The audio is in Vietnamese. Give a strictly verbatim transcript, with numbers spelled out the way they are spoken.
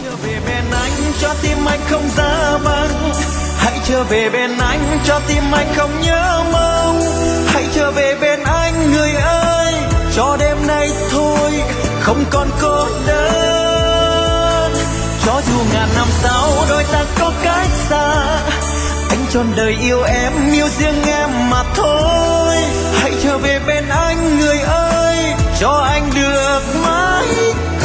trở về bên anh cho tim anh không giá băng, hãy trở về bên anh cho tim anh không nhớ mong, hãy trở về bên anh người ơi, cho đêm nay thôi không còn cô đơn. Cho dù ngàn năm sau đôi ta có cách xa, anh trọn đời yêu em, yêu riêng em mà thôi. Hãy trở về bên anh người ơi, cho anh được mãi